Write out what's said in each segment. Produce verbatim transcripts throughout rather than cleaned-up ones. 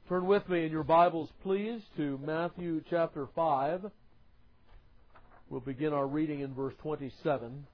Turn with me in your Bibles, please, to Matthew chapter five. We'll begin our reading in verse twenty-seven.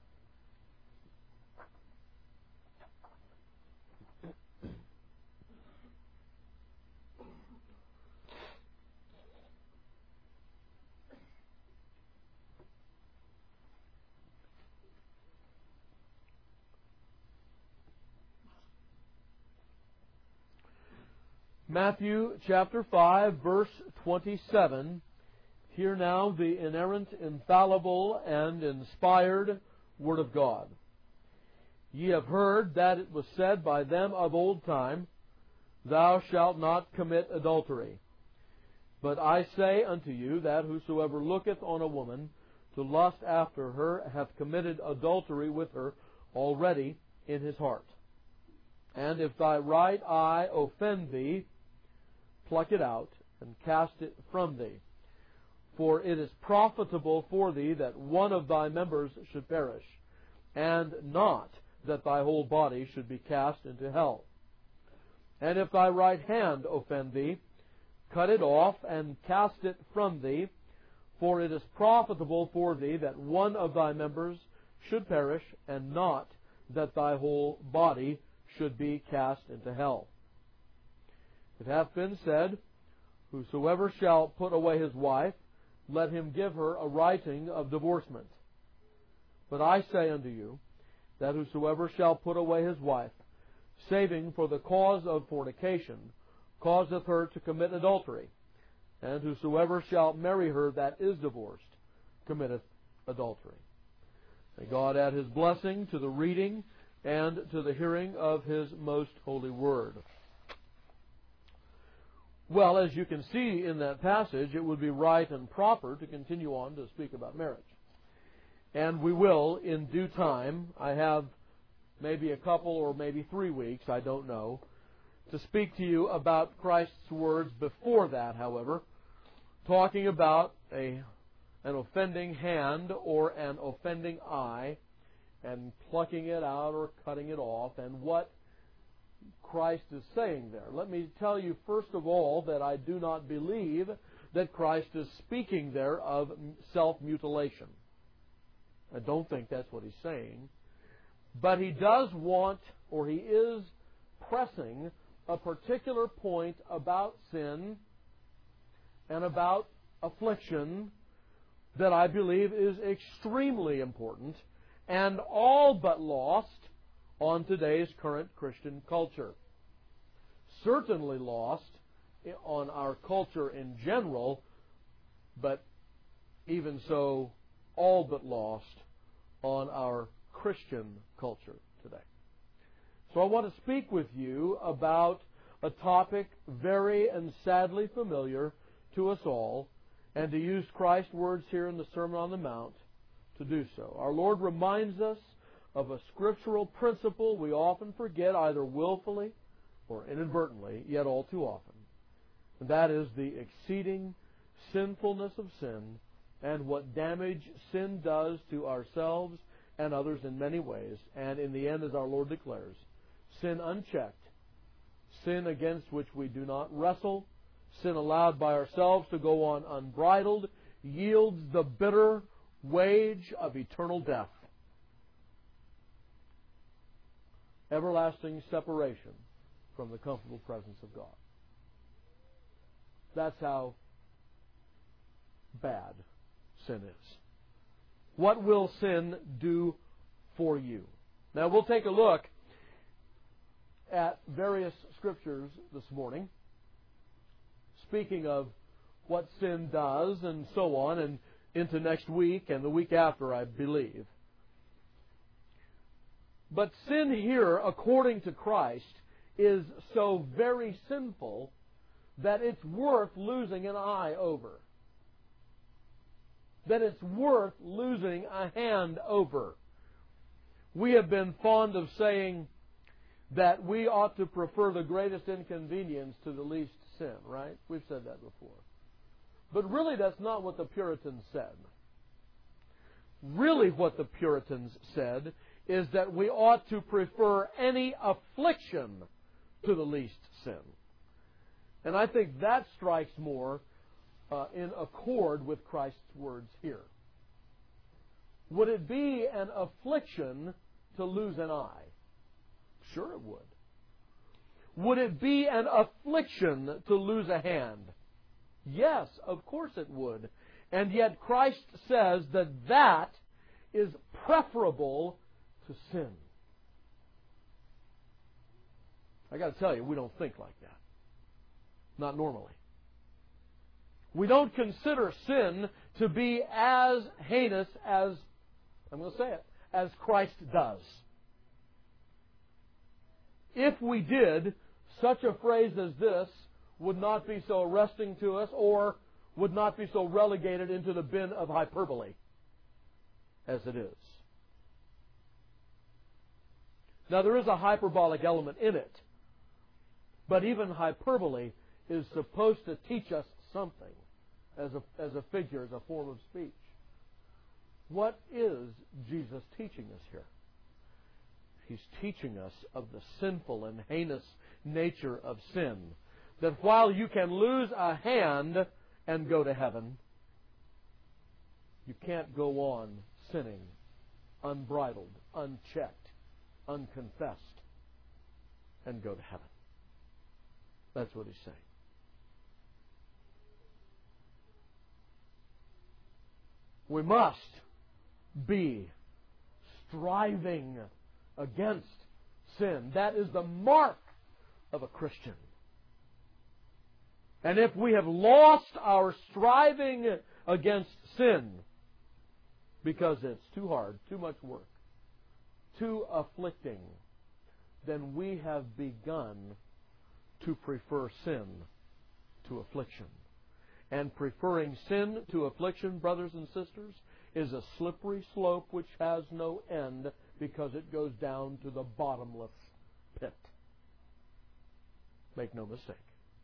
Matthew chapter five, verse twenty-seven. Hear now the inerrant, infallible, and inspired Word of God. Ye have heard that it was said by them of old time, Thou shalt not commit adultery. But I say unto you that whosoever looketh on a woman to lust after her hath committed adultery with her already in his heart. And if thy right eye offend thee, pluck it out, and cast it from thee. For it is profitable for thee that one of thy members should perish, and not that thy whole body should be cast into hell. And if thy right hand offend thee, cut it off, and cast it from thee. For it is profitable for thee that one of thy members should perish, and not that thy whole body should be cast into hell. It hath been said, Whosoever shall put away his wife, let him give her a writing of divorcement. But I say unto you, that whosoever shall put away his wife, saving for the cause of fornication, causeth her to commit adultery. And whosoever shall marry her that is divorced, committeth adultery. May God add His blessing to the reading and to the hearing of His most holy word. Well, as you can see in that passage, it would be right and proper to continue on to speak about marriage. And we will in due time. I have maybe a couple or maybe three weeks, I don't know, to speak to you about Christ's words before that, however, talking about a, an offending hand or an offending eye and plucking it out or cutting it off, and what Christ is saying there. Let me tell you first of all that I do not believe that Christ is speaking there of self-mutilation. I don't think that's what He's saying. But He does want, or He is pressing a particular point about sin and about affliction that I believe is extremely important and all but lost on today's current Christian culture. Certainly lost on our culture in general, but even so, all but lost on our Christian culture today. So I want to speak with you about a topic very and sadly familiar to us all, and to use Christ's words here in the Sermon on the Mount to do so. Our Lord reminds us of a scriptural principle we often forget, either willfully or inadvertently, yet all too often. And that is the exceeding sinfulness of sin and what damage sin does to ourselves and others in many ways. And in the end, as our Lord declares, sin unchecked, sin against which we do not wrestle, sin allowed by ourselves to go on unbridled, yields the bitter wage of eternal death. Everlasting separation from the comfortable presence of God. That's how bad sin is. What will sin do for you? Now we'll take a look at various scriptures this morning, speaking of what sin does and so on, and into next week and the week after, I believe. But sin here, according to Christ, is so very sinful that it's worth losing an eye over. That it's worth losing a hand over. We have been fond of saying that we ought to prefer the greatest inconvenience to the least sin, right? We've said that before. But really that's not what the Puritans said. Really what the Puritans said is that we ought to prefer any affliction to the least sin. And I think that strikes more uh, in accord with Christ's words here. Would it be an affliction to lose an eye? Sure it would. Would it be an affliction to lose a hand? Yes, of course it would. And yet Christ says that that is preferable to sin. I got to tell you, we don't think like that. Not normally. We don't consider sin to be as heinous as, I'm going to say it, as Christ does. If we did, such a phrase as this would not be so arresting to us, or would not be so relegated into the bin of hyperbole as it is. Now, there is a hyperbolic element in it, but even hyperbole is supposed to teach us something as a, as a figure, as a form of speech. What is Jesus teaching us here? He's teaching us of the sinful and heinous nature of sin. That while you can lose a hand and go to heaven, you can't go on sinning unbridled, unchecked, unconfessed, and go to heaven. That's what he's saying. We must be striving against sin. That is the mark of a Christian. And if we have lost our striving against sin because it's too hard, too much work, too afflicting, then we have begun to prefer sin to affliction. And preferring sin to affliction, brothers and sisters, is a slippery slope which has no end because it goes down to the bottomless pit. Make no mistake.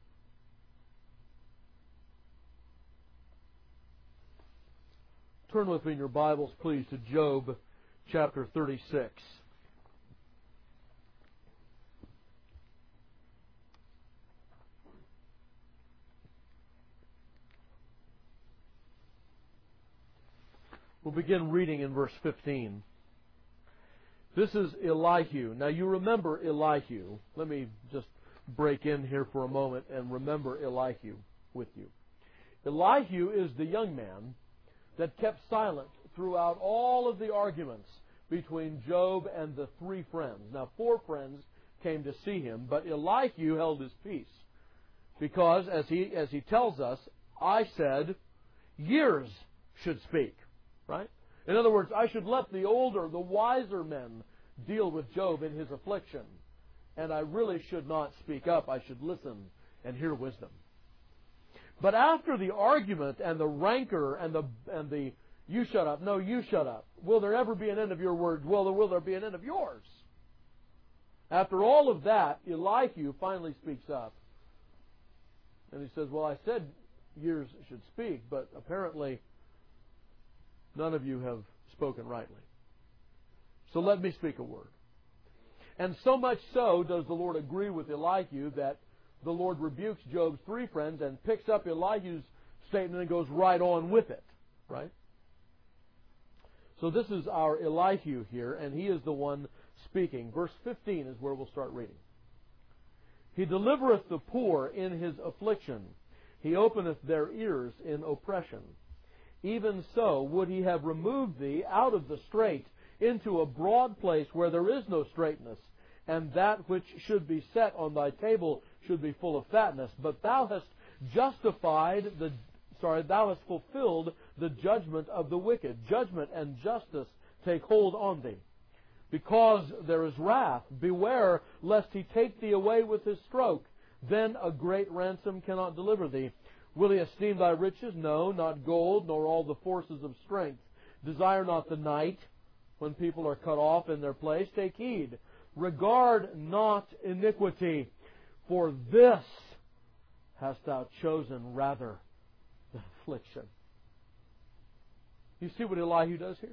Turn with me in your Bibles, please, to Job chapter thirty-six. We'll begin reading in verse fifteen. This is Elihu. Now you remember Elihu. Let me just break in here for a moment and remember Elihu with you. Elihu is the young man that kept silent throughout all of the arguments between Job and the three friends. Now four friends came to see him, but Elihu held his peace. Because, as he, as he tells us, I said, years should speak. Right? In other words, I should let the older, the wiser men deal with Job in his affliction. And I really should not speak up. I should listen and hear wisdom. But after the argument and the rancor and the and the you shut up, no, you shut up. Will there ever be an end of your words? Well, there will there be an end of yours? After all of that, Elihu finally speaks up. And he says, well, I said years should speak, but apparently none of you have spoken rightly. So let me speak a word. And so much so does the Lord agree with Elihu that the Lord rebukes Job's three friends and picks up Elihu's statement and goes right on with it. Right? So this is our Elihu here, and he is the one speaking. Verse fifteen is where we'll start reading. He delivereth the poor in his affliction. He openeth their ears in oppression. Even so would he have removed thee out of the strait into a broad place where there is no straightness, and that which should be set on thy table should be full of fatness. But thou hast justified the sorry, thou hast fulfilled the judgment of the wicked. Judgment and justice take hold on thee. Because there is wrath, beware lest he take thee away with his stroke. Then a great ransom cannot deliver thee. Will he esteem thy riches? No, not gold, nor all the forces of strength. Desire not the night, when people are cut off in their place. Take heed. Regard not iniquity, for this hast thou chosen rather than affliction. You see what Elihu does here?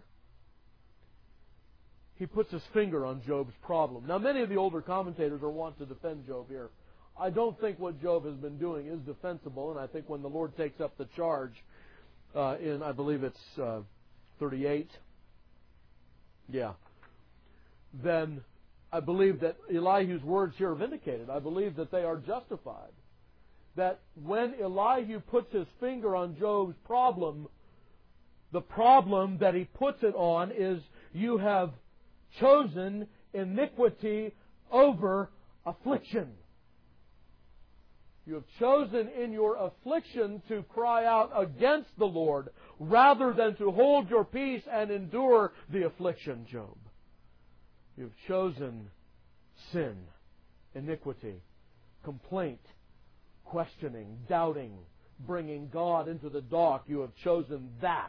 He puts his finger on Job's problem. Now, many of the older commentators are wont to defend Job here I don't think what Job has been doing is defensible, and I think when the Lord takes up the charge uh, in, I believe it's uh, thirty-eight, yeah, then I believe that Elihu's words here are vindicated. I believe that they are justified. That when Elihu puts his finger on Job's problem, the problem that he puts it on is you have chosen iniquity over affliction. You have chosen in your affliction to cry out against the Lord rather than to hold your peace and endure the affliction, Job. You have chosen sin, iniquity, complaint, questioning, doubting, bringing God into the dock. You have chosen that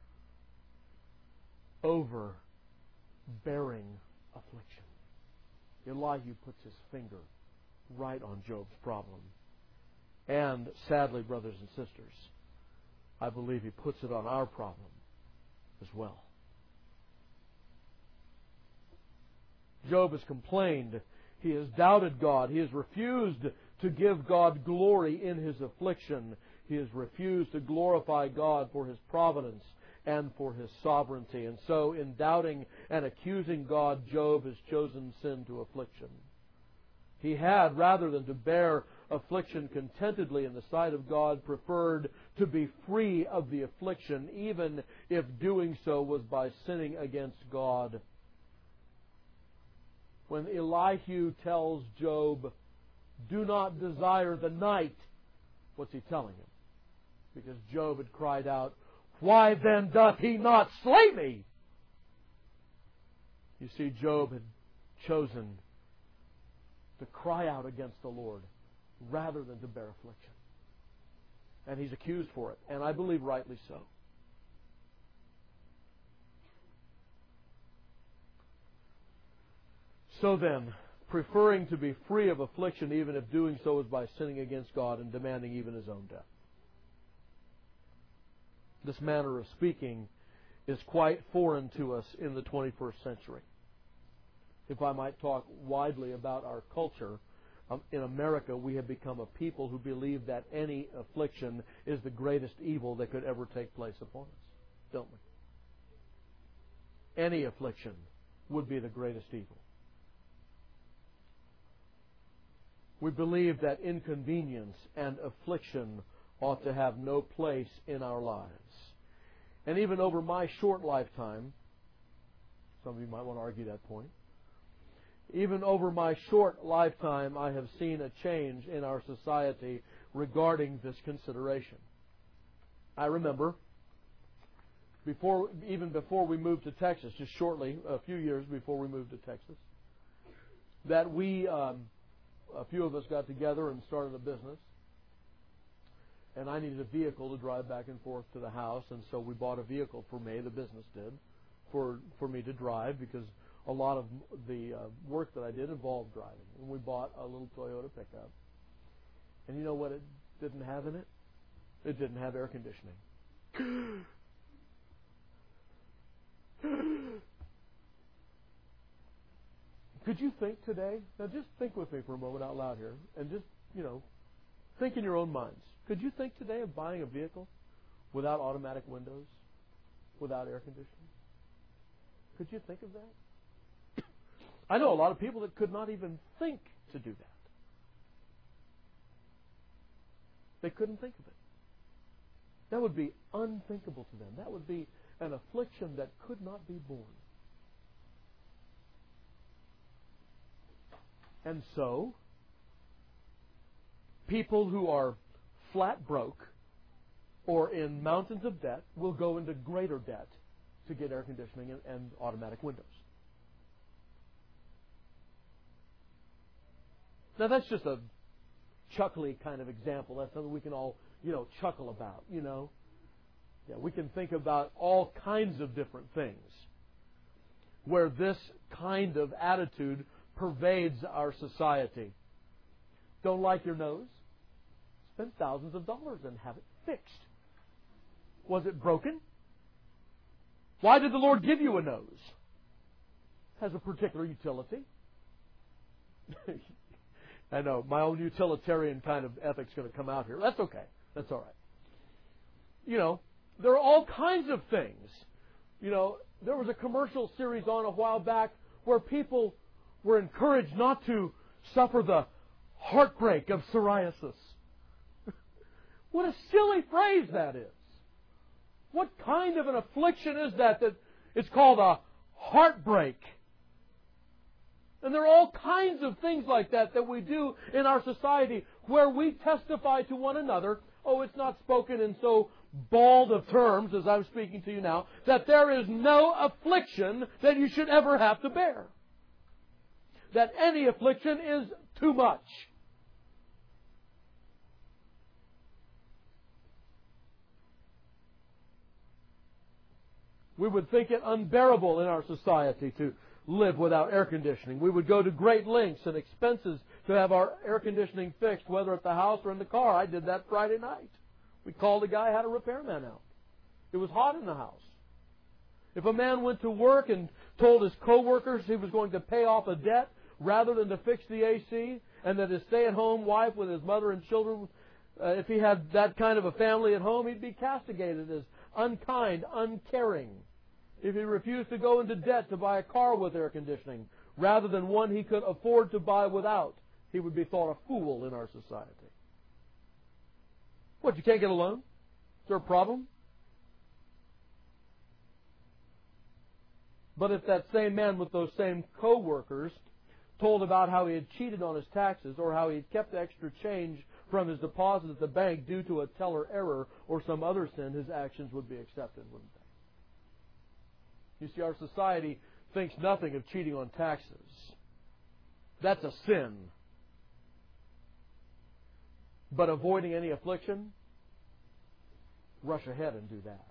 over bearing affliction. Elihu puts his finger right on Job's problem. And sadly, brothers and sisters, I believe he puts it on our problem as well. Job has complained. He has doubted God. He has refused to give God glory in his affliction. He has refused to glorify God for His providence and for His sovereignty. And so, in doubting and accusing God, Job has chosen sin to affliction. He had, rather than to bear affliction contentedly in the sight of God, preferred to be free of the affliction, even if doing so was by sinning against God. When Elihu tells Job, do not desire the night, what's he telling him? Because Job had cried out, why then doth he not slay me? You see, Job had chosen to cry out against the Lord rather than to bear affliction. And he's accused for it, and I believe rightly so. So then, preferring to be free of affliction, even if doing so is by sinning against God and demanding even his own death. This manner of speaking is quite foreign to us in the twenty-first century. If I might talk widely about our culture, um, in America we have become a people who believe that any affliction is the greatest evil that could ever take place upon us, don't we? Any affliction would be the greatest evil. We believe that inconvenience and affliction ought to have no place in our lives. And even over my short lifetime, some of you might want to argue that point, even over my short lifetime, I have seen a change in our society regarding this consideration. I remember, before, even before we moved to Texas, just shortly, a few years before we moved to Texas, that we... Um, A few of us got together and started a business. And I needed a vehicle to drive back and forth to the house. And so we bought a vehicle for me, the business did, for, for me to drive, because a lot of the uh, work that I did involved driving. And we bought a little Toyota pickup. And you know what it didn't have in it? It didn't have air conditioning. Could you think today, now just think with me for a moment out loud here, and just, you know, think in your own minds. Could you think today of buying a vehicle without automatic windows, without air conditioning? Could you think of that? I know a lot of people that could not even think to do that. They couldn't think of it. That would be unthinkable to them. That would be an affliction that could not be borne. And so, people who are flat broke or in mountains of debt will go into greater debt to get air conditioning and, and automatic windows. Now that's just a chuckly kind of example. That's something we can all, you know, chuckle about, you know. Yeah, we can think about all kinds of different things where this kind of attitude pervades our society. Don't like your nose? Spend thousands of dollars and have it fixed. Was it broken? Why did the Lord give you a nose? It has a particular utility. I know, my own utilitarian kind of ethic's going to come out here. That's okay. That's all right. You know, there are all kinds of things. You know, there was a commercial series on a while back where people were encouraged not to suffer the heartbreak of psoriasis. What a silly phrase that is. What kind of an affliction is that that it's called a heartbreak? And there are all kinds of things like that that we do in our society where we testify to one another. Oh, it's not spoken in so bald of terms as I'm speaking to you now, that there is no affliction that you should ever have to bear. That any affliction is too much. We would think it unbearable in our society to live without air conditioning. We would go to great lengths and expenses to have our air conditioning fixed, whether at the house or in the car. I did that Friday night. We called a guy, had a repairman out. It was hot in the house. If a man went to work and told his co-workers he was going to pay off a debt rather than to fix the A C, and that his stay-at-home wife with his mother and children, uh, if he had that kind of a family at home, he'd be castigated as unkind, uncaring. If he refused to go into debt to buy a car with air conditioning rather than one he could afford to buy without, he would be thought a fool in our society. What, you can't get a loan? Is there a problem? But if that same man with those same co-workers told about how he had cheated on his taxes or how he had kept extra change from his deposit at the bank due to a teller error or some other sin, his actions would be accepted, wouldn't they? You see, our society thinks nothing of cheating on taxes. That's a sin. But avoiding any affliction, rush ahead and do that.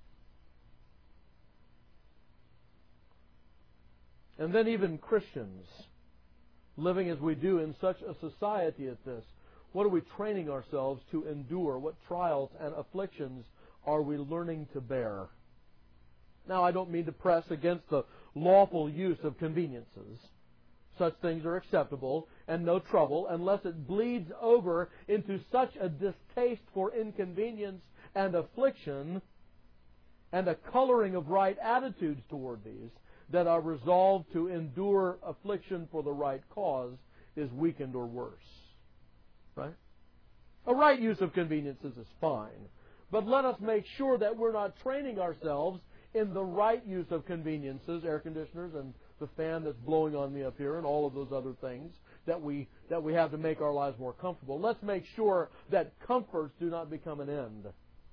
And then even Christians, living as we do in such a society as this, what are we training ourselves to endure? What trials and afflictions are we learning to bear? Now, I don't mean to press against the lawful use of conveniences. Such things are acceptable and no trouble unless it bleeds over into such a distaste for inconvenience and affliction and a coloring of right attitudes toward these that our resolve to endure affliction for the right cause is weakened or worse. Right? A right use of conveniences is fine. But let us make sure that we're not training ourselves in the right use of conveniences, air conditioners and the fan that's blowing on me up here and all of those other things that we that we have to make our lives more comfortable. Let's make sure that comforts do not become an end.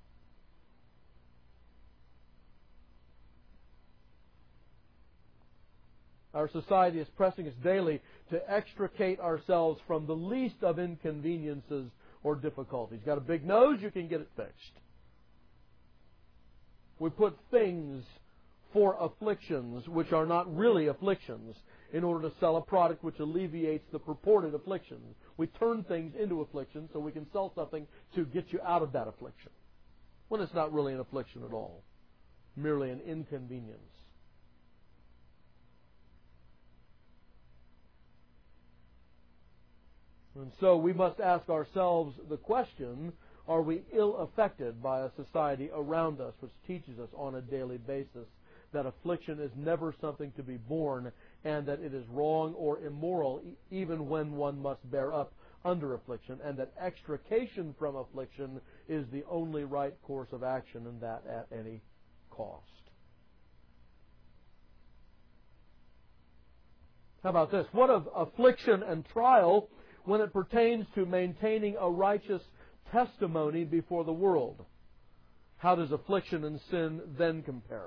Our society is pressing us daily to extricate ourselves from the least of inconveniences or difficulties. Got a big nose? You can get it fixed. We put things for afflictions which are not really afflictions in order to sell a product which alleviates the purported affliction. We turn things into afflictions so we can sell something to get you out of that affliction, when it's not really an affliction at all, merely an inconvenience. And so we must ask ourselves the question, are we ill affected by a society around us which teaches us on a daily basis that affliction is never something to be borne and that it is wrong or immoral even when one must bear up under affliction, and that extrication from affliction is the only right course of action, and that at any cost? How about this? What of affliction and trial when it pertains to maintaining a righteous testimony before the world? How does affliction and sin then compare?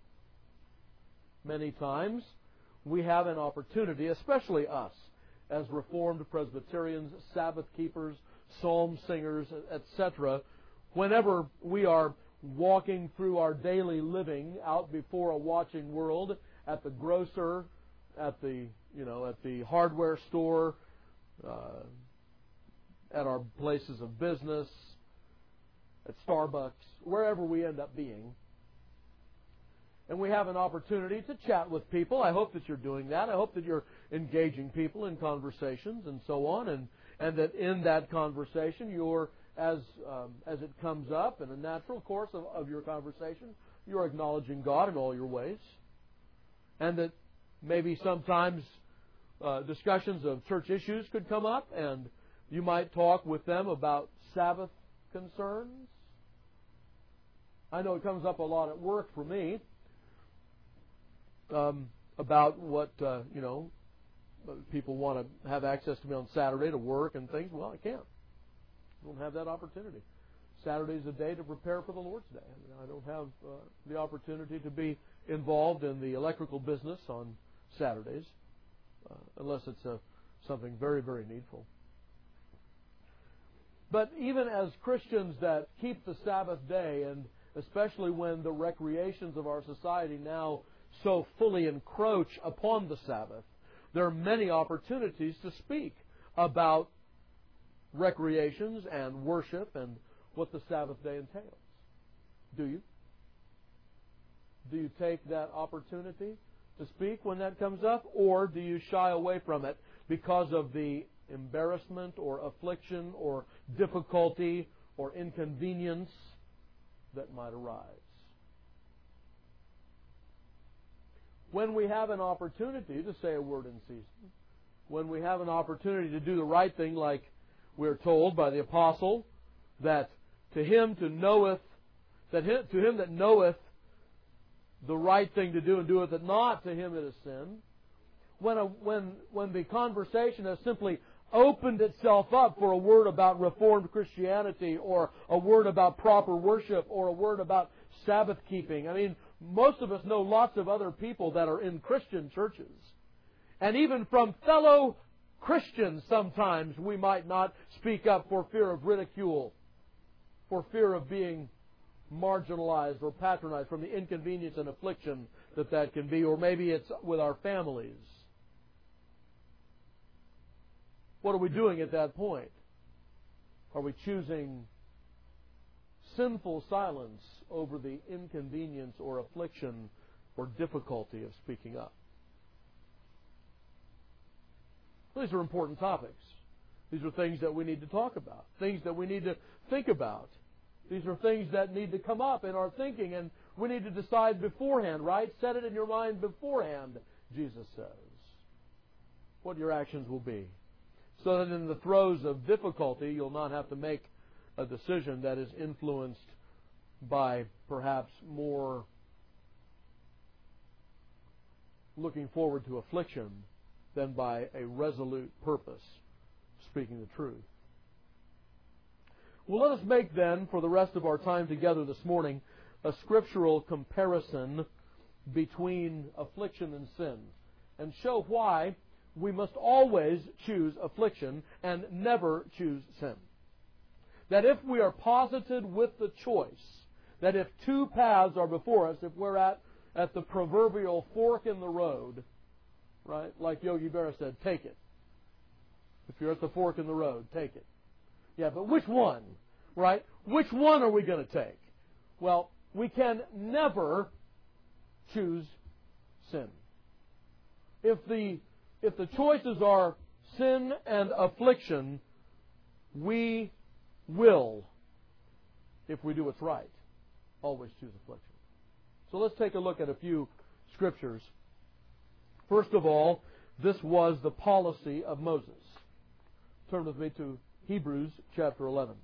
Many times we have an opportunity, especially us, as Reformed Presbyterians, Sabbath keepers, psalm singers, et cetera, whenever we are walking through our daily living out before a watching world, at the grocer, at the you know at the hardware store, uh, at our places of business, at Starbucks, wherever we end up being. And we have an opportunity to chat with people. I hope that you're doing that. I hope that you're engaging people in conversations and so on. And and that in that conversation, you're, as um, as it comes up in a natural course of, of your conversation, you're acknowledging God in all your ways. And that maybe sometimes uh, discussions of church issues could come up, and you might talk with them about Sabbath concerns. I know it comes up a lot at work for me um, about what, uh, you know, people want to have access to me on Saturday to work and things. Well, I can't. I don't have that opportunity. Saturday is a day to prepare for the Lord's Day. I, mean, I don't have uh, the opportunity to be involved in the electrical business on Saturdays uh, unless it's a, something very, very needful. But even as Christians that keep the Sabbath day, and especially when the recreations of our society now so fully encroach upon the Sabbath, there are many opportunities to speak about recreations and worship and what the Sabbath day entails. Do you? Do you take that opportunity to speak when that comes up, or do you shy away from it because of the embarrassment or affliction or difficulty or inconvenience that might arise? When we have an opportunity to say a word in season, when we have an opportunity to do the right thing, like we're told by the apostle, that to him to knoweth, that him, to him that knoweth the right thing to do and doeth it not, to him it is sin. When a, when when the conversation has simply opened itself up for a word about Reformed Christianity, or a word about proper worship, or a word about Sabbath keeping. I mean, most of us know lots of other people that are in Christian churches. And even from fellow Christians, sometimes we might not speak up for fear of ridicule, for fear of being marginalized or patronized, from the inconvenience and affliction that that can be, or maybe it's with our families. What are we doing at that point? Are we choosing sinful silence over the inconvenience or affliction or difficulty of speaking up? These are important topics. These are things that we need to talk about, things that we need to think about. These are things that need to come up in our thinking, and we need to decide beforehand, right? Set it in your mind beforehand, Jesus says, what your actions will be, so that in the throes of difficulty you'll not have to make a decision that is influenced by perhaps more looking forward to affliction than by a resolute purpose, speaking the truth. Well, let us make then, for the rest of our time together this morning, a scriptural comparison between affliction and sin, and show why we must always choose affliction and never choose sin. That if we are posited with the choice, that if two paths are before us, if we're at, at the proverbial fork in the road, right, like Yogi Berra said, take it. If you're at the fork in the road, take it. Yeah, but which one, right? Which one are we going to take? Well, we can never choose sin. If the if the choices are sin and affliction, we will, if we do what's right, always choose affliction. So let's take a look at a few scriptures. First of all, this was the policy of Moses. Turn with me to Hebrews chapter eleven.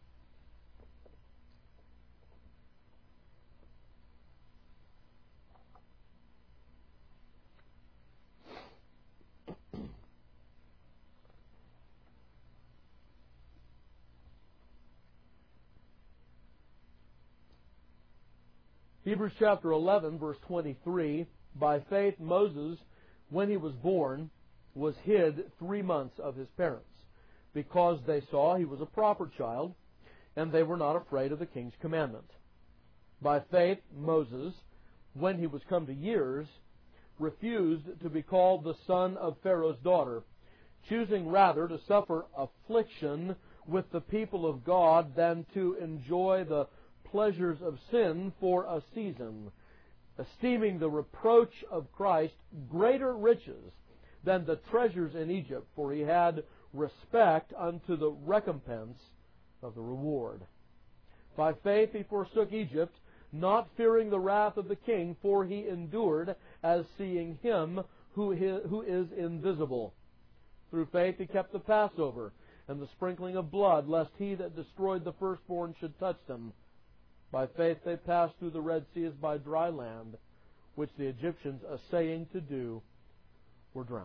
Hebrews chapter eleven, verse twenty-three, by faith Moses, when he was born, was hid three months of his parents, because they saw he was a proper child, and they were not afraid of the king's commandment. By faith Moses, when he was come to years, refused to be called the son of Pharaoh's daughter, choosing rather to suffer affliction with the people of God than to enjoy the pleasures of sin for a season, esteeming the reproach of Christ greater riches than the treasures in Egypt, for he had respect unto the recompense of the reward. By faith he forsook Egypt, not fearing the wrath of the king, for he endured as seeing him who is invisible. Through faith he kept the Passover and the sprinkling of blood, lest he that destroyed the firstborn should touch them. By faith they passed through the Red Sea as by dry land, which the Egyptians, essaying to do, were drowned.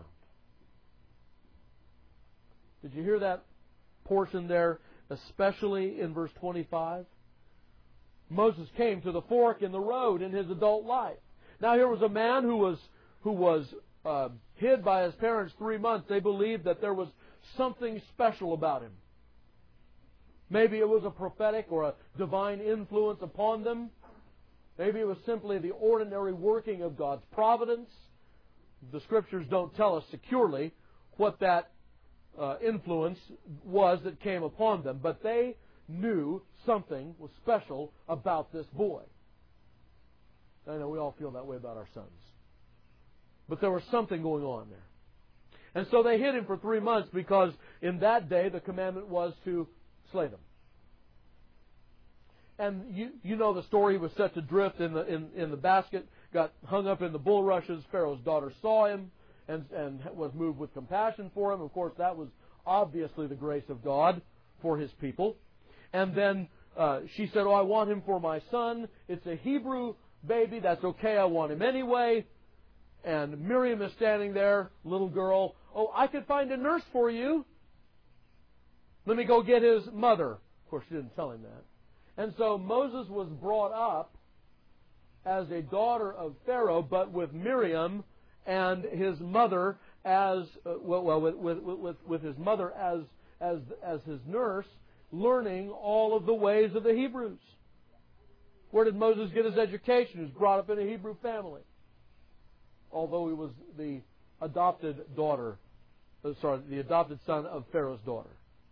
Did you hear that portion there, especially in verse twenty-five? Moses came to the fork in the road in his adult life. Now here was a man who was who was uh, hid by his parents three months. They believed that there was something special about him. Maybe it was a prophetic or a divine influence upon them. Maybe it was simply the ordinary working of God's providence. The Scriptures don't tell us securely what that uh, influence was that came upon them, but they knew something was special about this boy. I know we all feel that way about our sons. But there was something going on there. And so they hid him for three months because in that day the commandment was to slay them. And you you know the story. He was set adrift in the in, in the basket, got hung up in the bulrushes. Pharaoh's daughter saw him and, and was moved with compassion for him. Of course, that was obviously the grace of God for His people. And then uh, she said, oh, I want him for my son. It's a Hebrew baby. That's okay. I want him anyway. And Miriam is standing there, little girl. Oh, I could find a nurse for you. Let me go get his mother. Of course, she didn't tell him that. And so Moses was brought up as a daughter of Pharaoh, but with Miriam and his mother as uh, well, well with, with, with, with his mother as as as his nurse, learning all of the ways of the Hebrews. Where did Moses get his education? He was brought up in a Hebrew family, although he was the adopted daughter, uh, sorry, the adopted son of Pharaoh's daughter.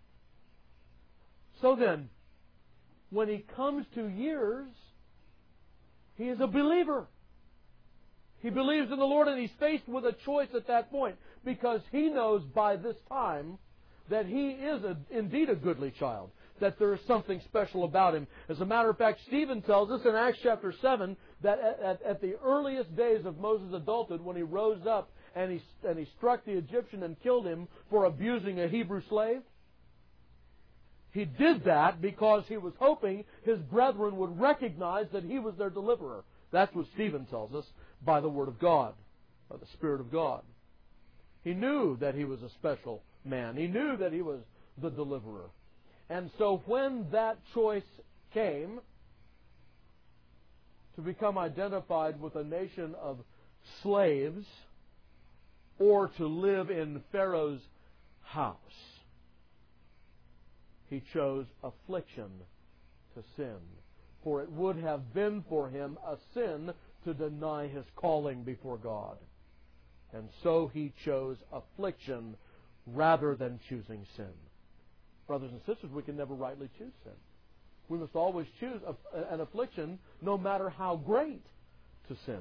So then, when he comes to years, he is a believer. He believes in the Lord, and he's faced with a choice at that point, because he knows by this time that he is a, indeed a goodly child, that there is something special about him. As a matter of fact, Stephen tells us in Acts chapter seven that at, at, at the earliest days of Moses' adulthood, when he rose up and he, and he struck the Egyptian and killed him for abusing a Hebrew slave, he did that because he was hoping his brethren would recognize that he was their deliverer. That's what Stephen tells us by the Word of God, by the Spirit of God. He knew that he was a special man. He knew that he was the deliverer. And so when that choice came to become identified with a nation of slaves or to live in Pharaoh's house, he chose affliction to sin. For it would have been for him a sin to deny his calling before God. And so he chose affliction rather than choosing sin. Brothers and sisters, we can never rightly choose sin. We must always choose an affliction, no matter how great, to sin.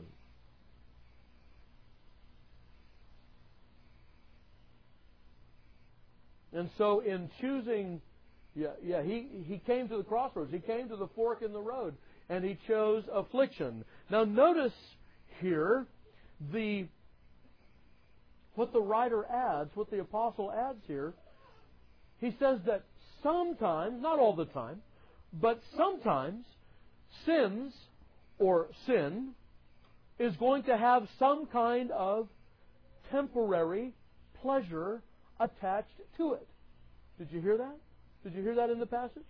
And so in choosing, yeah, yeah, he, he came to the crossroads. He came to the fork in the road, and he chose affliction. Now notice here the what the writer adds, what the apostle adds here. He says that sometimes, not all the time, but sometimes sins or sin is going to have some kind of temporary pleasure attached to it. Did you hear that? Did you hear that in the passage?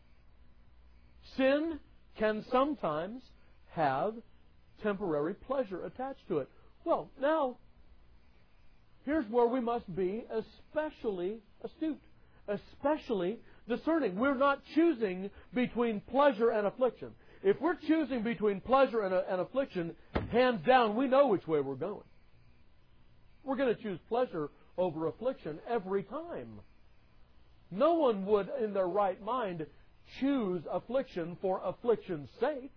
Sin can sometimes have temporary pleasure attached to it. Well, now, here's where we must be especially astute, especially discerning. We're not choosing between pleasure and affliction. If we're choosing between pleasure and, and affliction, hands down, we know which way we're going. We're going to choose pleasure over affliction every time. No one would, in their right mind, choose affliction for affliction's sake.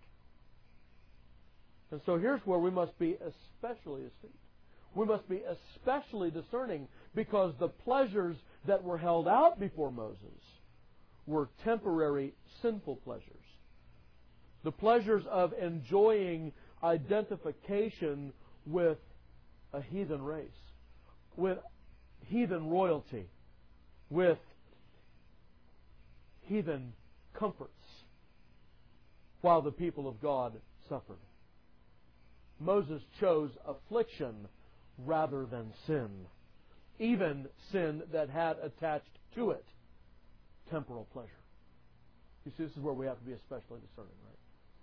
And so here's where we must be especially astute. We must be especially discerning, because the pleasures that were held out before Moses were temporary sinful pleasures. The pleasures of enjoying identification with a heathen race, with heathen royalty, with heathen comforts, while the people of God suffered. Moses chose affliction rather than sin, even sin that had attached to it temporal pleasure. You see, this is where we have to be especially discerning, right?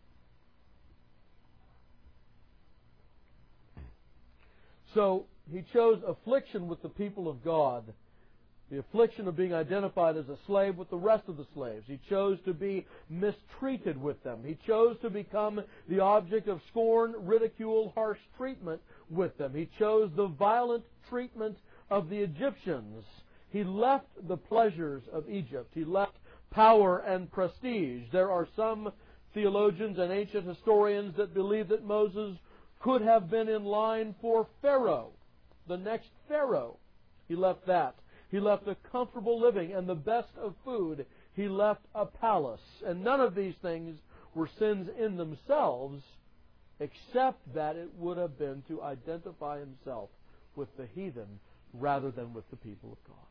So, he chose affliction with the people of God. The affliction of being identified as a slave with the rest of the slaves. He chose to be mistreated with them. He chose to become the object of scorn, ridicule, harsh treatment with them. He chose the violent treatment of the Egyptians. He left the pleasures of Egypt. He left power and prestige. There are some theologians and ancient historians that believe that Moses could have been in line for Pharaoh, the next Pharaoh. He left that. He left a comfortable living and the best of food. He left a palace. And none of these things were sins in themselves, except that it would have been to identify himself with the heathen rather than with the people of God.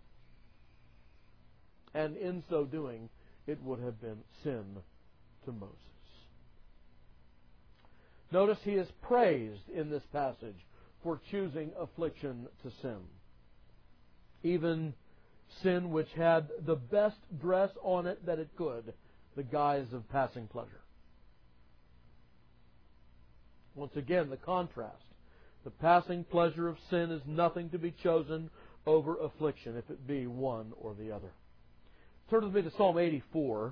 And in so doing, it would have been sin to Moses. Notice he is praised in this passage for choosing affliction to sin. Even sin which had the best dress on it that it could, the guise of passing pleasure. Once again, the contrast. The passing pleasure of sin is nothing to be chosen over affliction, if it be one or the other. Turn with me to Psalm eighty-four.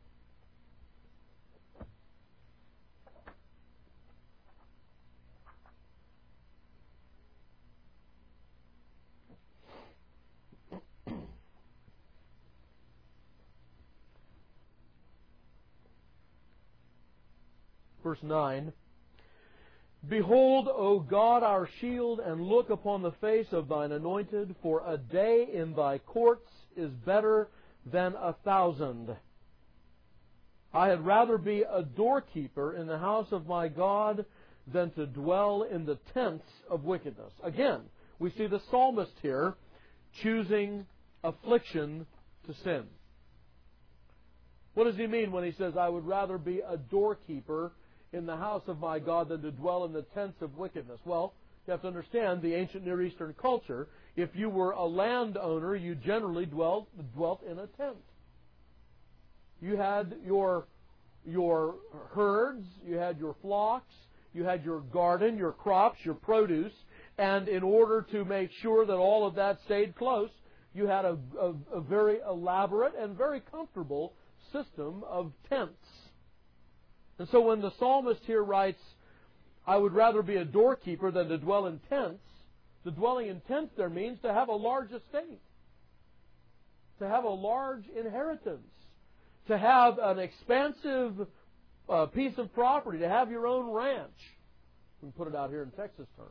Verse nine, Behold, O God, our shield, and look upon the face of thine anointed, for a day in thy courts is better than a thousand. I had rather be a doorkeeper in the house of my God than to dwell in the tents of wickedness. Again, we see the psalmist here choosing affliction to sin. What does he mean when he says, I would rather be a doorkeeper in the house of my God than to dwell in the tents of wickedness? Well, you have to understand the ancient Near Eastern culture. If you were a landowner, you generally dwelt, dwelt in a tent. You had your, your herds, you had your flocks, you had your garden, your crops, your produce, and in order to make sure that all of that stayed close, you had a, a, a very elaborate and very comfortable system of tents. And so when the psalmist here writes, I would rather be a doorkeeper than to dwell in tents, the dwelling in tents there means to have a large estate, to have a large inheritance, to have an expansive uh, piece of property, to have your own ranch. We can put it out here in Texas terms.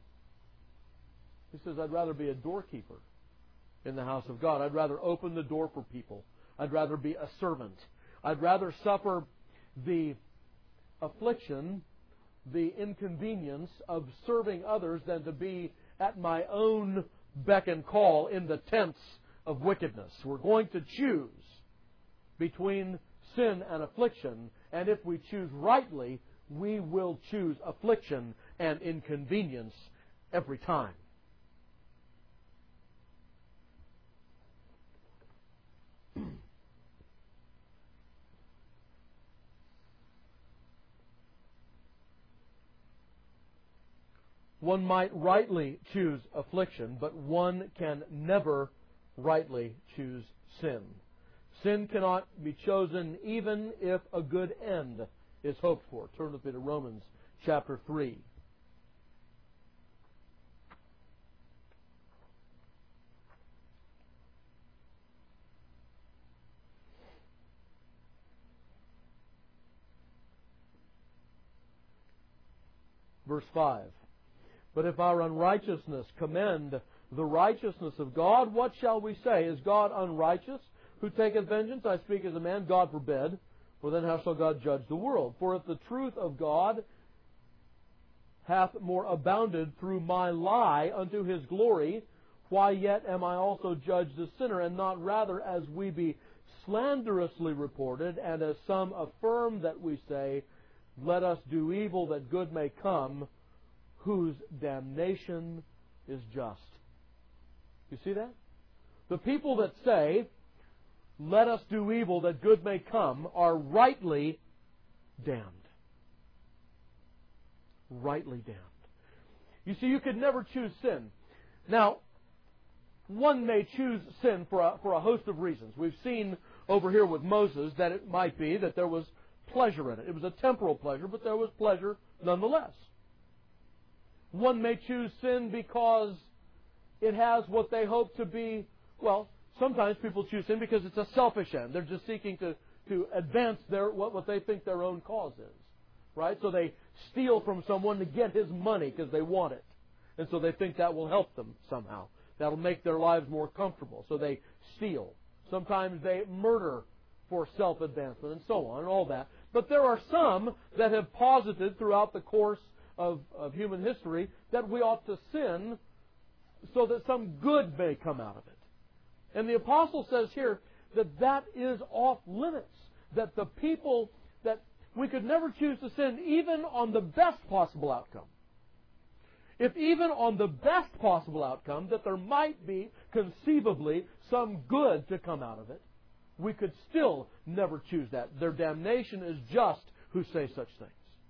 He says, I'd rather be a doorkeeper in the house of God. I'd rather open the door for people. I'd rather be a servant. I'd rather suffer the affliction, the inconvenience of serving others than to be at my own beck and call in the tents of wickedness. We're going to choose between sin and affliction, and if we choose rightly, we will choose affliction and inconvenience every time. One might rightly choose affliction, but one can never rightly choose sin. Sin cannot be chosen even if a good end is hoped for. Turn with me to Romans chapter three. Verse five. But if our unrighteousness commend the righteousness of God, what shall we say? Is God unrighteous, who taketh vengeance? I speak as a man, God forbid. For then how shall God judge the world? For if the truth of God hath more abounded through my lie unto His glory, why yet am I also judged a sinner, and not rather as we be slanderously reported, and as some affirm that we say, let us do evil that good may come, whose damnation is just. You see that? The people that say, let us do evil that good may come, are rightly damned. Rightly damned. You see, you could never choose sin. Now, one may choose sin for a, for a host of reasons. We've seen over here with Moses that it might be that there was pleasure in it. It was a temporal pleasure, but there was pleasure nonetheless. One may choose sin because it has what they hope to be, well, sometimes people choose sin because it's a selfish end. They're just seeking to, to advance their what, what they think their own cause is. Right? So they steal from someone to get his money because they want it. And so they think that will help them somehow. That'll make their lives more comfortable. So they steal. Sometimes they murder for self-advancement and so on and all that. But there are some that have posited throughout the course of, of human history that we ought to sin so that some good may come out of it. And the apostle says here that that is off limits. That the people, that we could never choose to sin even on the best possible outcome. If even on the best possible outcome that there might be conceivably some good to come out of it, we could still never choose that. Their damnation is just who say such things.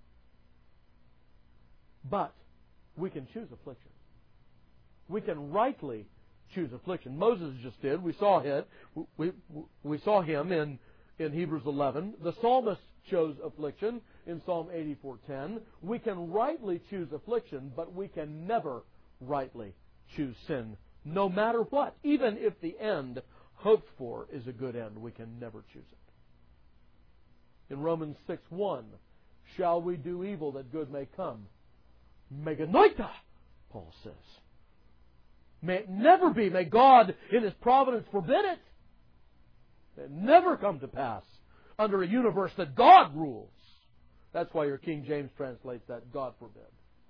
But we can choose affliction. We can rightly choose affliction. Moses just did. We saw it. We, we, we saw him in, in Hebrews eleven. The psalmist chose affliction in Psalm eighty-four ten. We can rightly choose affliction, but we can never rightly choose sin, no matter what. Even if the end hoped for is a good end, we can never choose it. In Romans six one, shall we do evil that good may come? Meganoita, Paul says. May it never be. May God, in His providence, forbid it. May it never come to pass under a universe that God rules. That's why your King James translates that, God forbid.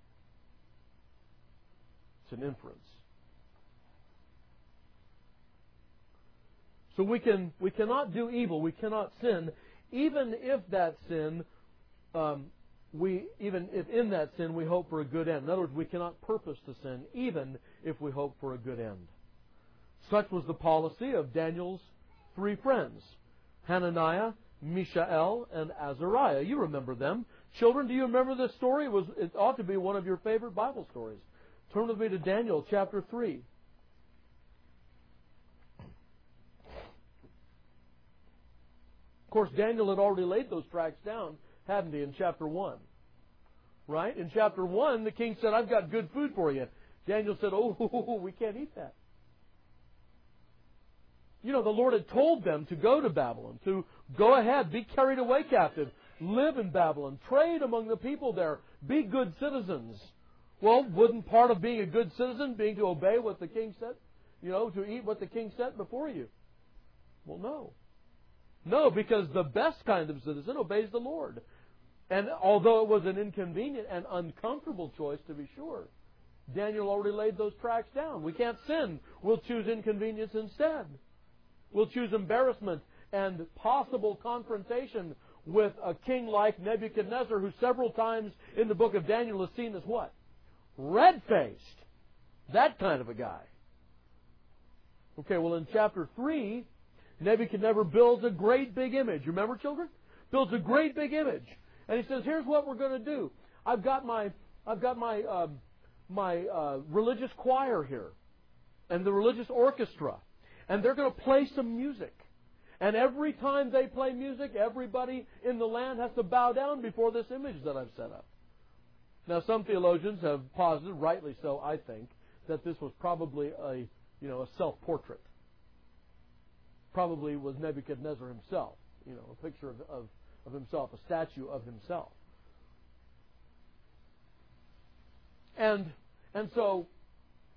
It's an inference. So we can we cannot do evil, we cannot sin, even if that sin, um, we even if in that sin we hope for a good end. In other words, we cannot purpose to sin, even if we hope for a good end. Such was the policy of Daniel's three friends, Hananiah, Mishael, and Azariah. You remember them. Children, do you remember this story? It, was, it ought to be one of your favorite Bible stories. Turn with me to Daniel chapter three. Of course, Daniel had already laid those tracts down, hadn't he, in chapter one? Right? In chapter one, the king said, I've got good food for you. Daniel said, oh, we can't eat that. You know, the Lord had told them to go to Babylon, to go ahead, be carried away captive, live in Babylon, trade among the people there, be good citizens. Well, wouldn't part of being a good citizen being to obey what the king said? You know, to eat what the king set before you? Well, no. No, because the best kind of citizen obeys the Lord. And although it was an inconvenient and uncomfortable choice, to be sure, Daniel already laid those tracts down. We can't sin. We'll choose inconvenience instead. We'll choose embarrassment and possible confrontation with a king like Nebuchadnezzar, who several times in the book of Daniel is seen as what? Red-faced. That kind of a guy. Okay, well in chapter three, Nebuchadnezzar builds a great big image. Remember, children? Builds a great big image. And he says, here's what we're going to do. I've got my I've got my um, my uh, religious choir here and the religious orchestra. And they're going to play some music. And every time they play music, everybody in the land has to bow down before this image that I've set up. Now, some theologians have posited, rightly so, I think, that this was probably a, you know, a self-portrait. Probably was Nebuchadnezzar himself, you know, a picture of, of, of himself, a statue of himself. And and so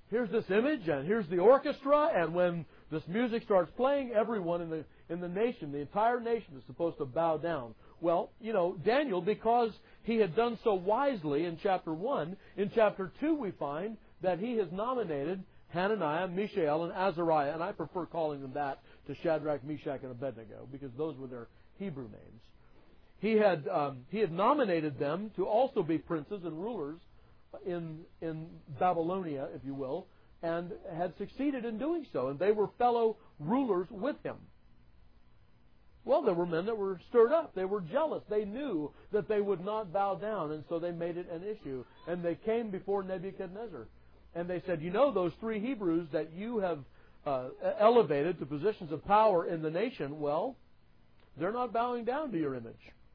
here's this image, and here's the orchestra, and when this music starts playing, everyone in the in the nation, the entire nation, is supposed to bow down. Well, you know, Daniel, because he had done so wisely in chapter one, in chapter two we find that he has nominated Hananiah, Mishael, and Azariah, and I prefer calling them that to Shadrach, Meshach, and Abednego, because those were their Hebrew names. He had um, he had nominated them to also be princes and rulers in in Babylonia, if you will, and had succeeded in doing so, and they were fellow rulers with him. Well, there were men that were stirred up. They were jealous. They knew that they would not bow down, and so they made it an issue. And they came before Nebuchadnezzar. And they said, you know, those three Hebrews that you have uh, elevated to positions of power in the nation, well, they're not bowing down to your image.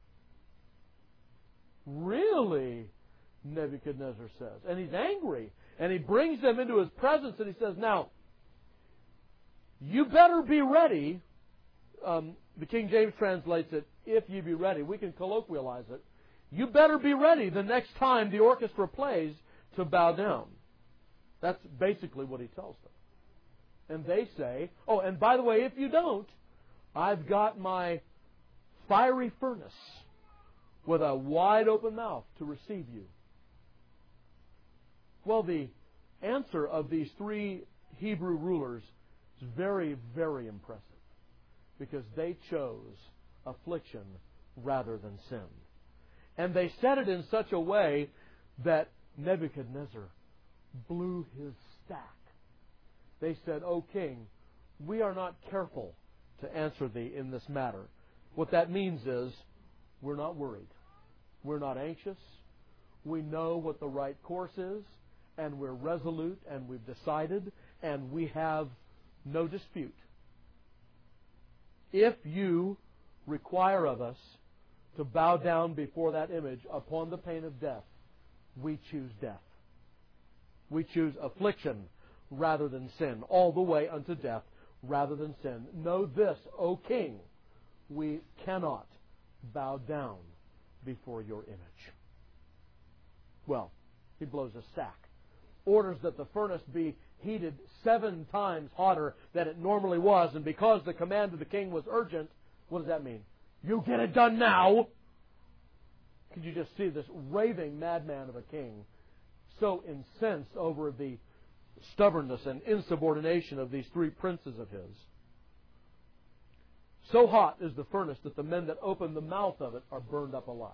Really? Nebuchadnezzar says. And he's angry. And he brings them into his presence and he says, now, you better be ready. Um, the King James translates it, if you be ready. We can colloquialize it. You better be ready the next time the orchestra plays to bow down. That's basically what he tells them. And they say, oh, and by the way, if you don't, I've got my fiery furnace with a wide open mouth to receive you. Well, the answer of these three Hebrew rulers is very, very impressive, because they chose affliction rather than sin. And they said it in such a way that Nebuchadnezzar blew his stack. They said, O king, we are not careful to answer thee in this matter. What that means is, we're not worried. We're not anxious. We know what the right course is, and we're resolute, and we've decided, and we have no dispute. If you require of us to bow down before that image upon the pain of death, we choose death. We choose affliction rather than sin, all the way unto death rather than sin. Know this, O king, we cannot bow down before your image. Well, he blows a sack, orders that the furnace be heated seven times hotter than it normally was, and because the command of the king was urgent, what does that mean? You get it done now! Could you just see this raving madman of a king, so incensed over the stubbornness and insubordination of these three princes of his? So hot is the furnace that the men that open the mouth of it are burned up alive.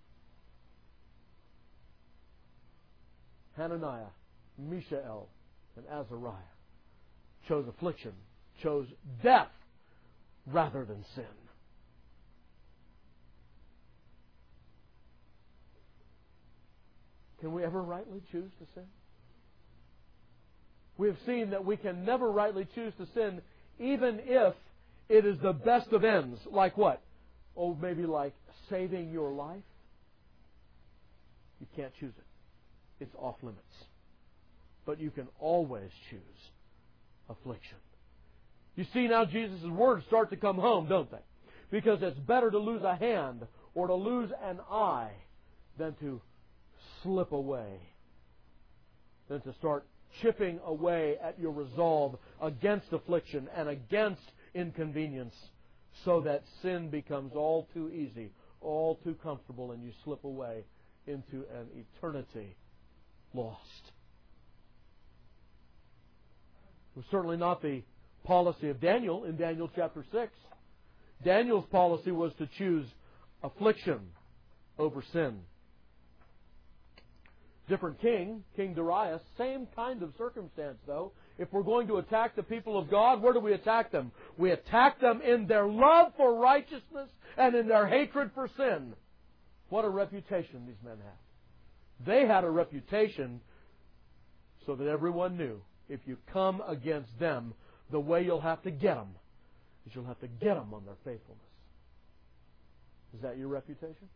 Hananiah, Mishael, and Azariah chose affliction, chose death rather than sin. Can we ever rightly choose to sin? We have seen that we can never rightly choose to sin, even if it is the best of ends. Like what? Oh, maybe like saving your life. You can't choose it. It's off limits. But you can always choose affliction. You see now Jesus' words start to come home, don't they? Because it's better to lose a hand or to lose an eye than to slip away, than to start chipping away at your resolve against affliction and against inconvenience, so that sin becomes all too easy, all too comfortable, and you slip away into an eternity lost. It was certainly not the policy of Daniel in Daniel chapter six. Daniel's policy was to choose affliction over sin. Different king, King Darius, same kind of circumstance though. If we're going to attack the people of God, where do we attack them? We attack them in their love for righteousness and in their hatred for sin. What a reputation these men had. They had a reputation so that everyone knew, if you come against them, the way you'll have to get them is you'll have to get them on their faithfulness. Is that your reputation?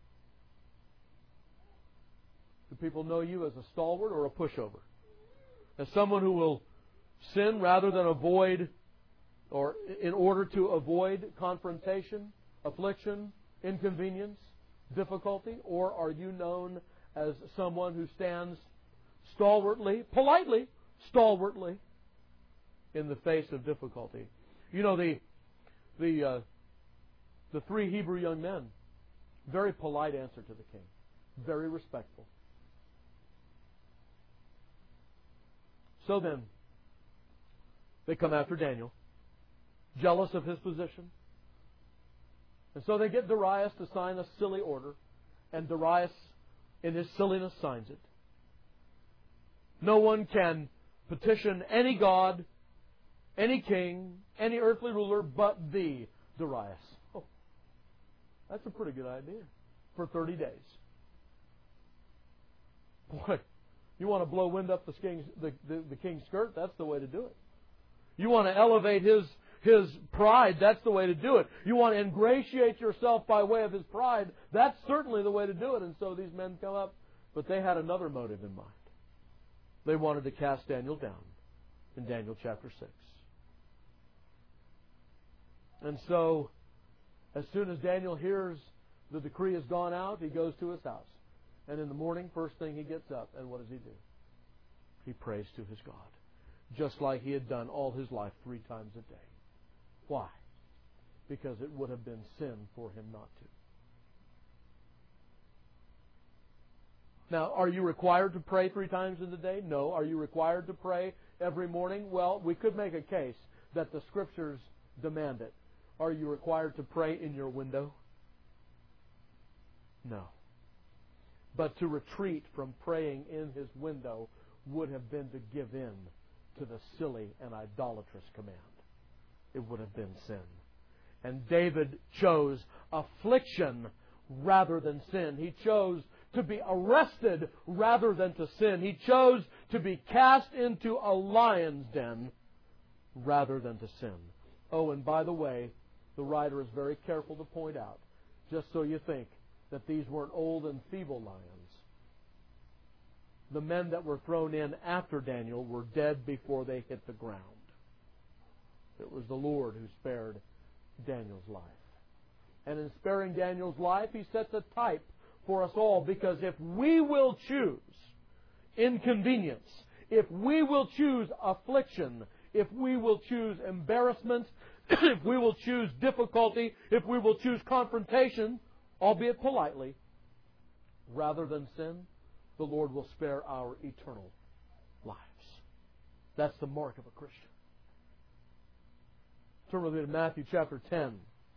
Do people know you as a stalwart or a pushover? As someone who will sin rather than avoid, or in order to avoid confrontation, affliction, inconvenience, difficulty? Or are you known as someone who stands stalwartly, politely, stalwartly in the face of difficulty. You know, the the uh, the three Hebrew young men, very polite answer to the king, very respectful. So then, they come after Daniel, jealous of his position. And so they get Darius to sign a silly order, and Darius, in his silliness, signs it. No one can petition any god, any king, any earthly ruler but thee, Darius. Oh, that's a pretty good idea for thirty days. Boy, you want to blow wind up the king's, the, the, the king's skirt? That's the way to do it. You want to elevate his, his pride? That's the way to do it. You want to ingratiate yourself by way of his pride? That's certainly the way to do it. And so these men come up, but they had another motive in mind. They wanted to cast Daniel down in Daniel chapter six. And so, as soon as Daniel hears the decree has gone out, he goes to his house. And in the morning, first thing he gets up, and what does he do? He prays to his God, just like he had done all his life three times a day. Why? Because it would have been sin for him not to. Now, are you required to pray three times in the day? No. Are you required to pray every morning? Well, we could make a case that the Scriptures demand it. Are you required to pray in your window? No. But to retreat from praying in his window would have been to give in to the silly and idolatrous command. It would have been sin. And David chose affliction rather than sin. He chose to be arrested rather than to sin. He chose to be cast into a lion's den rather than to sin. Oh, and by the way, the writer is very careful to point out, just so you think, that these weren't old and feeble lions. The men that were thrown in after Daniel were dead before they hit the ground. It was the Lord who spared Daniel's life. And in sparing Daniel's life, he sets a type for us all, because if we will choose inconvenience, if we will choose affliction, if we will choose embarrassment, if we will choose difficulty, if we will choose confrontation, albeit politely, rather than sin, the Lord will spare our eternal lives. That's the mark of a Christian. Turn with me to Matthew chapter ten.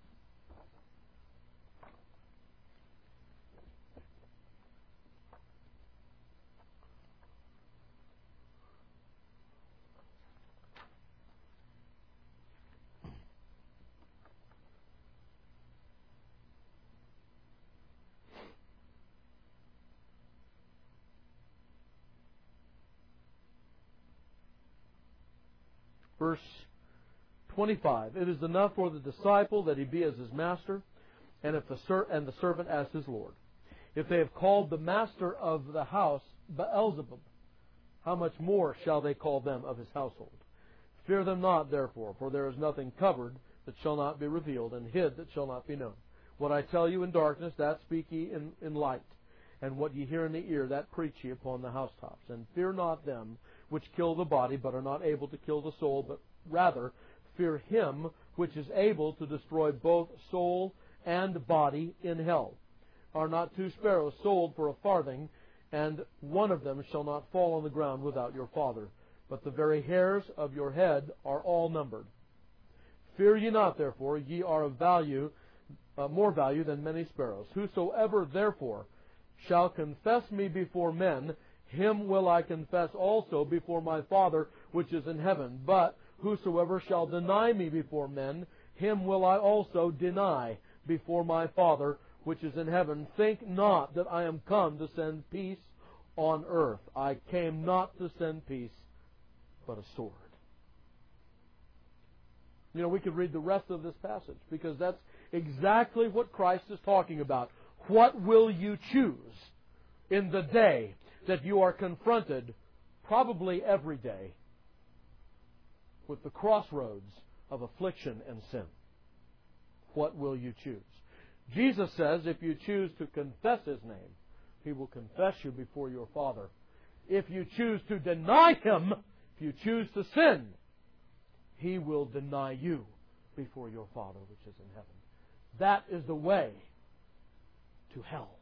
Verse twenty-five. It is enough for the disciple that he be as his master, and if the ser- and the servant as his Lord. If they have called the master of the house Beelzebub, how much more shall they call them of his household? Fear them not, therefore, for there is nothing covered that shall not be revealed, and hid that shall not be known. What I tell you in darkness, that speak ye in, in light, and what ye hear in the ear, that preach ye upon the housetops. And fear not them which kill the body, but are not able to kill the soul, but rather fear him which is able to destroy both soul and body in hell. Are not two sparrows sold for a farthing, and one of them shall not fall on the ground without your Father? But the very hairs of your head are all numbered. Fear ye not, therefore, ye are of value, uh, more value than many sparrows. Whosoever, therefore, shall confess me before men, him will I confess also before my Father which is in heaven. But whosoever shall deny me before men, him will I also deny before my Father which is in heaven. Think not that I am come to send peace on earth. I came not to send peace, but a sword. You know, we could read the rest of this passage, because that's exactly what Christ is talking about. What will you choose in the day that you are confronted, probably every day, with the crossroads of affliction and sin? What will you choose? Jesus says if you choose to confess His name, He will confess you before your Father. If you choose to deny Him, you choose to sin, He will deny you before your Father which is in heaven. That is the way to hell.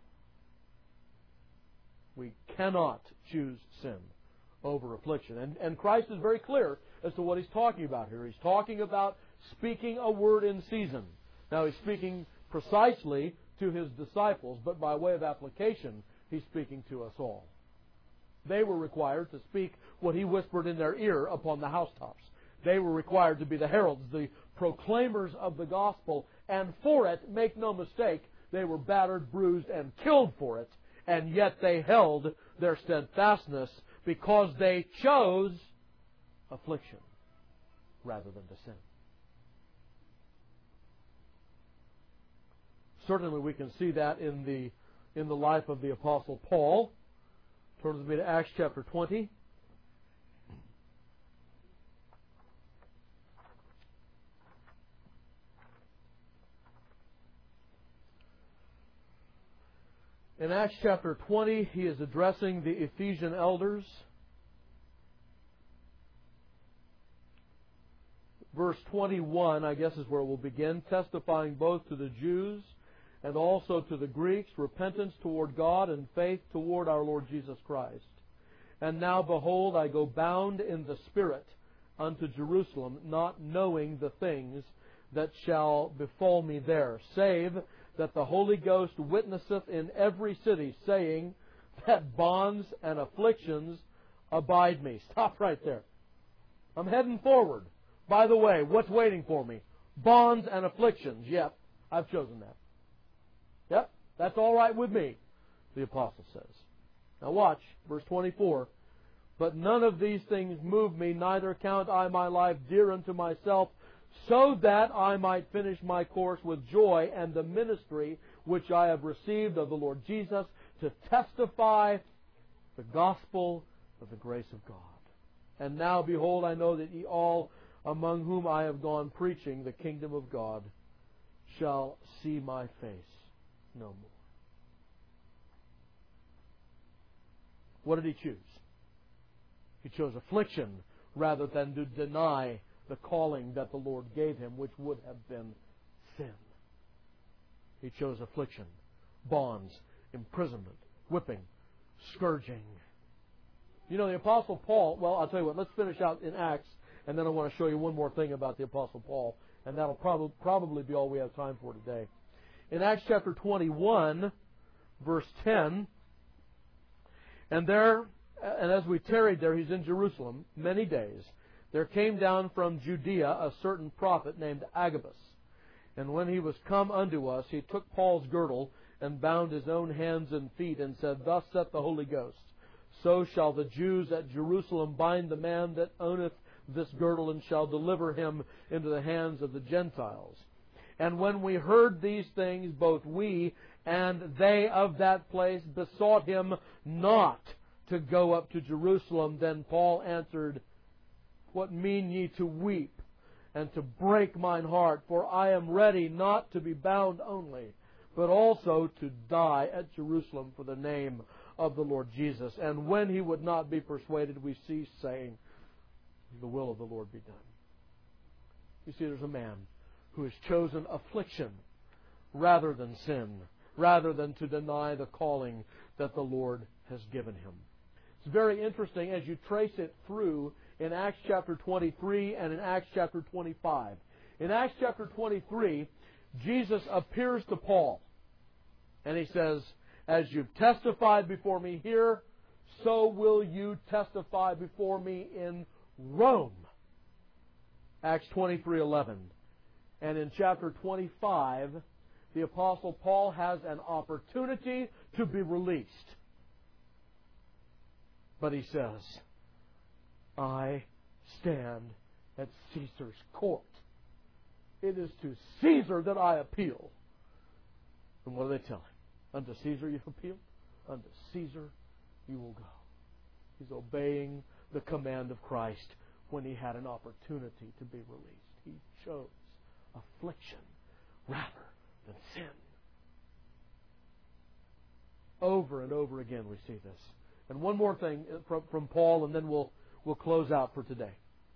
We cannot choose sin over affliction. And, and Christ is very clear as to what He's talking about here. He's talking about speaking a word in season. Now, He's speaking precisely to His disciples, but by way of application, He's speaking to us all. They were required to speak what He whispered in their ear upon the housetops. They were required to be the heralds, the proclaimers of the gospel, and for it, make no mistake, they were battered, bruised, and killed for it, and yet they held their steadfastness because they chose affliction rather than to sin. Certainly we can see that in the in the life of the Apostle Paul. Turn with me to Acts chapter twenty. In Acts chapter twenty, he is addressing the Ephesian elders. Verse twenty-one, I guess, is where we'll begin, testifying both to the Jews and also to the Greeks, repentance toward God and faith toward our Lord Jesus Christ. And now, behold, I go bound in the Spirit unto Jerusalem, not knowing the things that shall befall me there, save that the Holy Ghost witnesseth in every city, saying that bonds and afflictions abide me. Stop right there. I'm heading forward. By the way, what's waiting for me? Bonds and afflictions. Yep, I've chosen that. Yep, that's all right with me, the apostle says. Now watch, verse twenty-four. But none of these things move me, neither count I my life dear unto myself, so that I might finish my course with joy and the ministry which I have received of the Lord Jesus, to testify the gospel of the grace of God. And now, behold, I know that ye all among whom I have gone preaching the kingdom of God shall see my face no more. What did he choose? He chose affliction rather than to deny the calling that the Lord gave him, which would have been sin. He chose affliction, bonds, imprisonment, whipping, scourging. You know, the Apostle Paul, well, I'll tell you what, let's finish out in Acts, and then I want to show you one more thing about the Apostle Paul, and that'll prob- probably be all we have time for today. In Acts chapter twenty-one, verse ten, and there, and as we tarried there, he's in Jerusalem many days, there came down from Judea a certain prophet named Agabus. And when he was come unto us, he took Paul's girdle and bound his own hands and feet, and said, Thus saith the Holy Ghost, So shall the Jews at Jerusalem bind the man that owneth this girdle, and shall deliver him into the hands of the Gentiles. And when we heard these things, both we and they of that place besought him not to go up to Jerusalem. Then Paul answered, What mean ye to weep, and to break mine heart? For I am ready not to be bound only, but also to die at Jerusalem for the name of the Lord Jesus. And when he would not be persuaded, we ceased, saying, The will of the Lord be done. You see, there's a man who has chosen affliction rather than sin, rather than to deny the calling that the Lord has given him. It's very interesting as you trace it through in Acts chapter twenty-three and in Acts chapter twenty-five. In Acts chapter twenty-three, Jesus appears to Paul, and he says, As you've testified before me here, so will you testify before me in Rome. Acts twenty-three eleven. And in chapter twenty-five, the Apostle Paul has an opportunity to be released. But he says, I stand at Caesar's court. It is to Caesar that I appeal. And what do they tell him? Unto Caesar you appeal? Unto Caesar you will go. He's obeying the command of Christ when he had an opportunity to be released. He chose affliction rather than sin. Over and over again we see this. And one more thing from, from Paul, and then we'll we'll close out for today.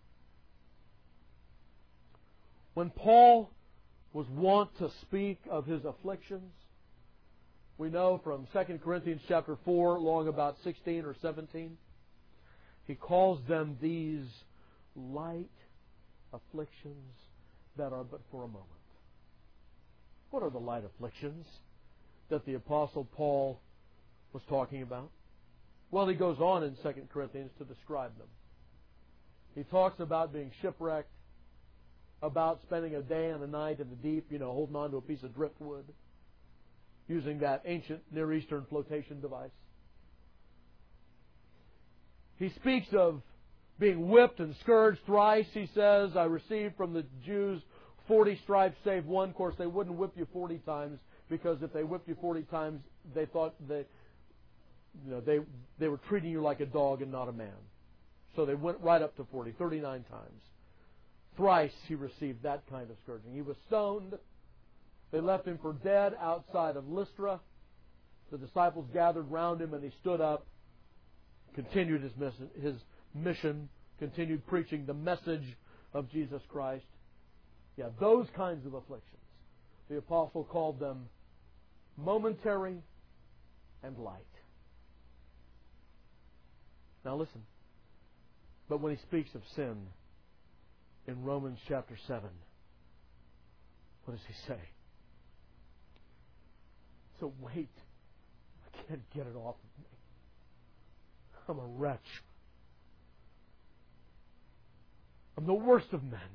When Paul was wont to speak of his afflictions, we know from Second Corinthians chapter four, along about sixteen or seventeen, he calls them these light afflictions that are but for a moment. What are the light afflictions that the Apostle Paul was talking about? Well, he goes on in Second Corinthians to describe them. He talks about being shipwrecked, about spending a day and a night in the deep, you know, holding on to a piece of driftwood, using that ancient Near Eastern flotation device. He speaks of being whipped and scourged thrice. He says, I received from the Jews forty stripes save one. Of course, they wouldn't whip you forty times, because if they whipped you forty times, they thought they, you know, they they were treating you like a dog and not a man. So they went right up to forty, thirty-nine times. Thrice he received that kind of scourging. He was stoned. They left him for dead outside of Lystra. The disciples gathered round him, and he stood up, continued his mission, his mission, continued preaching the message of Jesus Christ. Yeah, those kinds of afflictions. The apostle called them momentary and light. Now listen. But when he speaks of sin in Romans chapter seven, what does he say? It's a weight. I can't get it off of me. I'm a wretch. I'm the worst of men.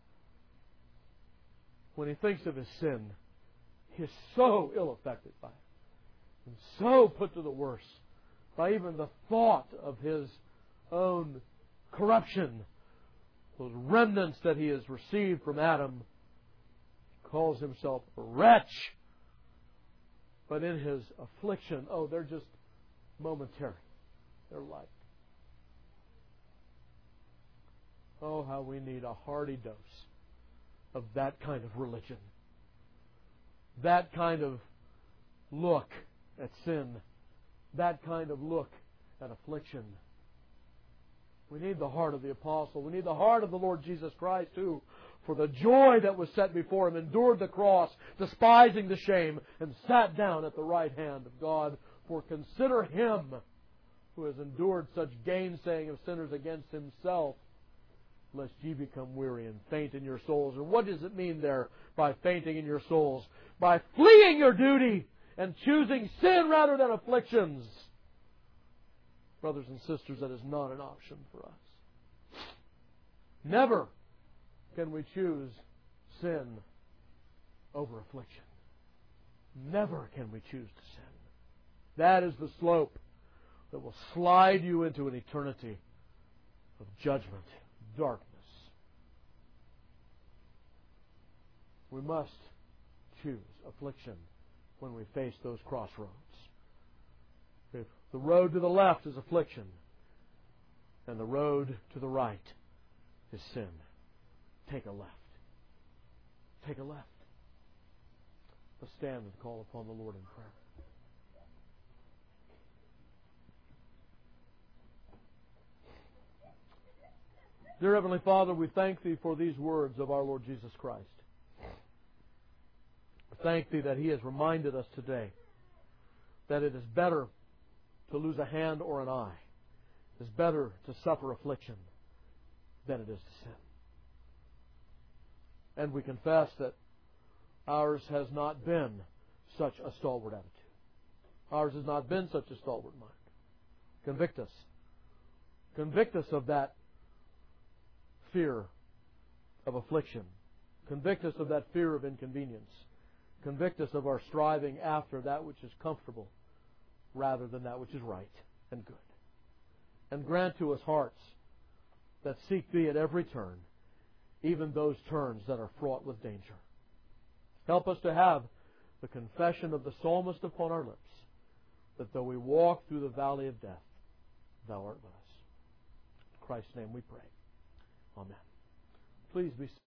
When he thinks of his sin, he is so ill affected by it, and so put to the worse by even the thought of his own corruption, those remnants that he has received from Adam. He calls himself a wretch. But in his affliction, oh, they're just momentary. They're light. Oh, how we need a hearty dose of that kind of religion. That kind of look at sin. That kind of look at affliction. We need the heart of the apostle. We need the heart of the Lord Jesus Christ, who, for the joy that was set before him, endured the cross, despising the shame, and sat down at the right hand of God. For consider him who has endured such gainsaying of sinners against himself, lest ye become weary and faint in your souls. And what does it mean there by fainting in your souls? By fleeing your duty and choosing sin rather than afflictions. Brothers and sisters, that is not an option for us. Never can we choose sin over affliction. Never can we choose to sin. That is the slope that will slide you into an eternity of judgment, darkness. We must choose affliction when we face those crossroads. If the road to the left is affliction, and the road to the right is sin, take a left. Take a left. Let's stand and call upon the Lord in prayer. Dear Heavenly Father, we thank Thee for these words of our Lord Jesus Christ. We thank Thee that He has reminded us today that it is better to lose a hand or an eye. It is better to suffer affliction than it is to sin. And we confess that ours has not been such a stalwart attitude. Ours has not been such a stalwart mind. Convict us. Convict us of that fear of affliction. Convict us of that fear of inconvenience. Convict us of our striving after that which is comfortable rather than that which is right and good. And grant to us hearts that seek Thee at every turn, even those turns that are fraught with danger. Help us to have the confession of the psalmist upon our lips, that though we walk through the valley of death, Thou art with us. In Christ's name we pray. Amen. Please be seated.